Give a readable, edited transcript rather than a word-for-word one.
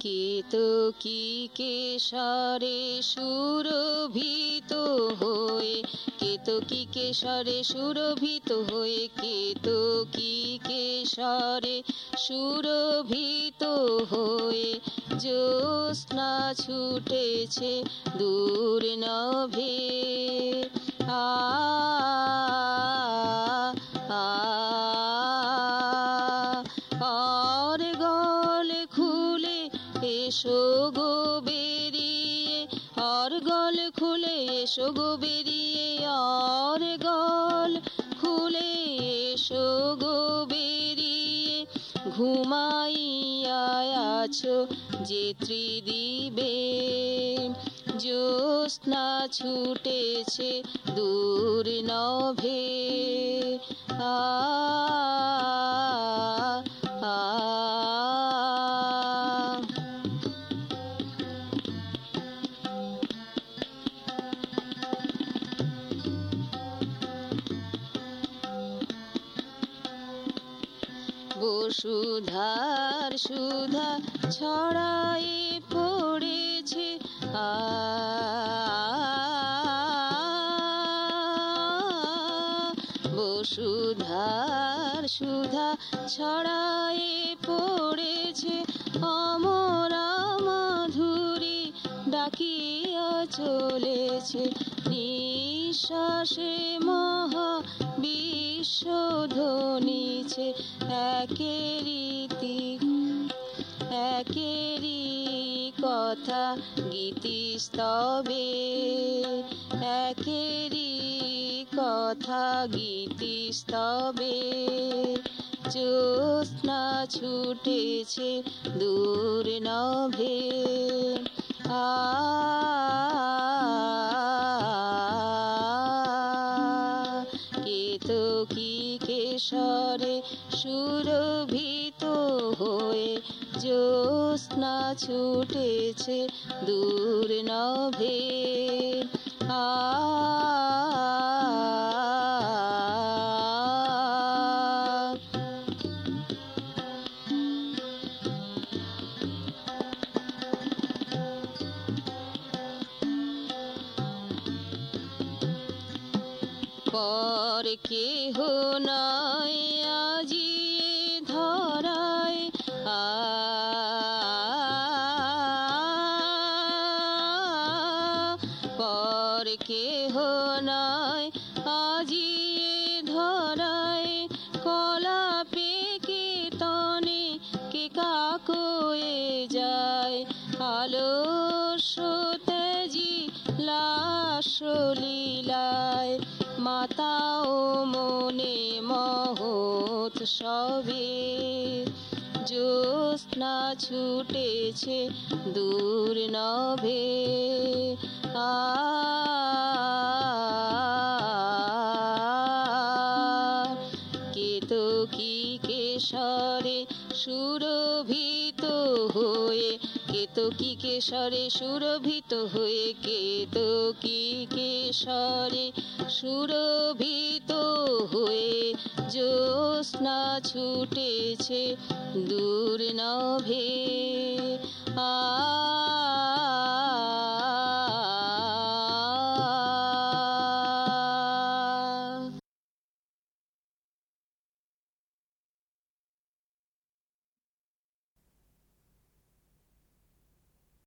কেতকী কেশরে সুরভিত হয়ে, কেতকী কেশরে সুরভিত হয়ে, কেতকী কেশরে সুরভিত হয়ে, জ্যোৎস্না ছুটেছে দূর নভে। আ অর্গল খুলে এসো গো বেরিয়ে, অর্গল খুলে এসো গো বেরিয়ে, অর্গল খুলে এসো গো বেরিয়ে, ঘুমাইয়া আছো যে ত্রিদিবে, জ্যোৎস্না ছুটেছে দূর নভে। আ বসুধার সুধা ছড়ায়ে পড়েছে, বসুধার সুধা ছড়ায়ে পড়েছে, অমরা মাধুরী ডাকিয়া চলেছে, নিঃশ্বাসে মহা বিশ্ব ধ্বনিছে, একেরি কথা গীতিস্তবে, একেরি কথা গীতিস্তবে, জ্যোৎস্না ছুটেছে দূর নভে। আ কেতকী কেশরে সুরভিত হয়ে, জ্যোৎস্না ছুটেছে দূর নভে। আ পর কেহ নয় আজি ধরায়, পর কেহ নয় আজি ধরায়, কলাপে কীর্তনে কে কাকয়ে যায়, আলস্য ত্যাজি লাস্য লীলায়, মাতা ও মনে মহোৎসবে, জ্যোৎস্না ছুটেছে দূর নভে। আ কেতকী কেশরে সুরভিত হয়ে, কেতকী কেশরে সুরভিত হয়ে, কেতকী কেশরে সুরভিত হয়ে, জ্যোৎস্না ছুটেছে দূর নভে। আ